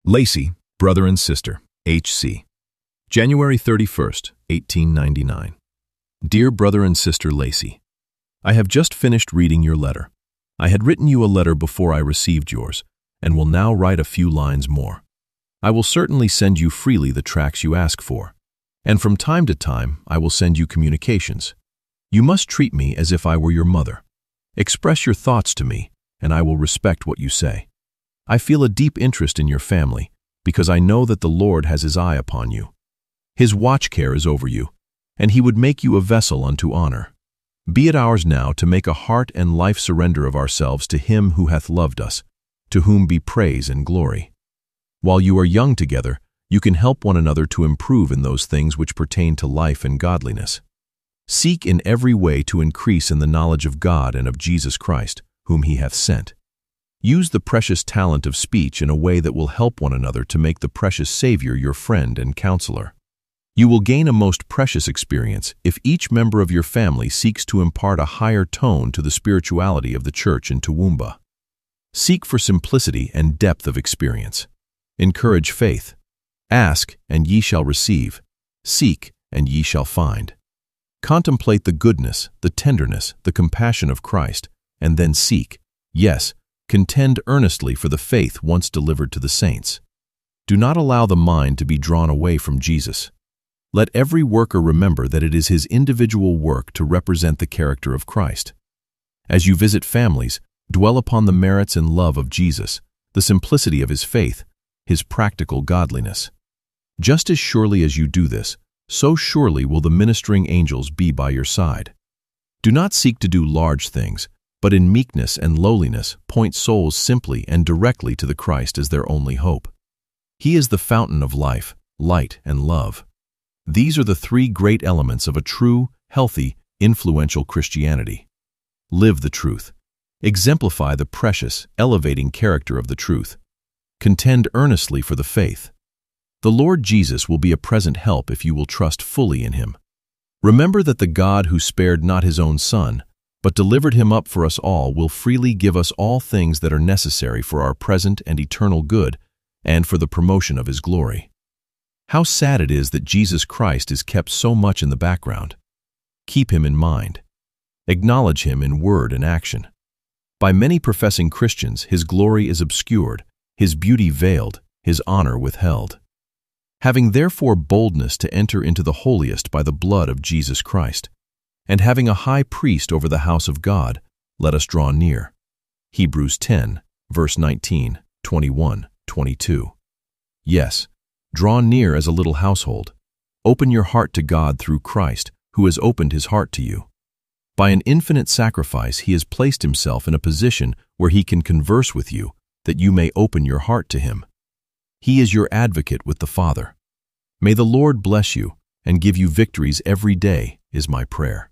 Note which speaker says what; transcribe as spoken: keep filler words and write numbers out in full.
Speaker 1: Lacey, brother and sister, H C January thirty-first, eighteen ninety-nine. Dear brother and sister Lacey, I have just finished reading your letter. I had written you a letter before I received yours, and will now write a few lines more. I will certainly send you freely the tracts you ask for, and from time to time I will send you communications. You must treat me as if I were your mother. Express your thoughts to me, and I will respect what you say. I feel a deep interest in your family, because I know that the Lord has his eye upon you. His watch care is over you, and he would make you a vessel unto honor. Be it ours now to make a heart and life surrender of ourselves to him who hath loved us, to whom be praise and glory. While you are young together, you can help one another to improve in those things which pertain to life and godliness. Seek in every way to increase in the knowledge of God and of Jesus Christ, whom he hath sent. Use the precious talent of speech in a way that will help one another to make the precious Savior your friend and counselor. You will gain a most precious experience if each member of your family seeks to impart a higher tone to the spirituality of the church in Toowoomba. Seek for simplicity and depth of experience. Encourage faith. Ask, and ye shall receive. Seek, and ye shall find. Contemplate the goodness, the tenderness, the compassion of Christ, and then seek. Yes, contend earnestly for the faith once delivered to the saints. Do not allow the mind to be drawn away from Jesus. Let every worker remember that it is his individual work to represent the character of Christ. As you visit families, dwell upon the merits and love of Jesus, the simplicity of his faith, his practical godliness. Just as surely as you do this, so surely will the ministering angels be by your side. Do not seek to do large things, but in meekness and lowliness point souls simply and directly to the Christ as their only hope. He is the fountain of life, light, and love. These are the three great elements of a true, healthy, influential Christianity. Live the truth. Exemplify the precious, elevating character of the truth. Contend earnestly for the faith. The Lord Jesus will be a present help if you will trust fully in him. Remember that the God who spared not his own Son, but delivered him up for us all, will freely give us all things that are necessary for our present and eternal good and for the promotion of his glory. How sad it is that Jesus Christ is kept so much in the background. Keep him in mind. Acknowledge him in word and action. By many professing Christians, his glory is obscured, his beauty veiled, his honor withheld. Having therefore boldness to enter into the holiest by the blood of Jesus Christ, and having a high priest over the house of God, let us draw near. Hebrews ten, verse nineteen, twenty-one, twenty-two. Yes, draw near as a little household. Open your heart to God through Christ, who has opened his heart to you. By an infinite sacrifice, he has placed himself in a position where he can converse with you, that you may open your heart to him. He is your advocate with the Father. May the Lord bless you and give you victories every day, is my prayer.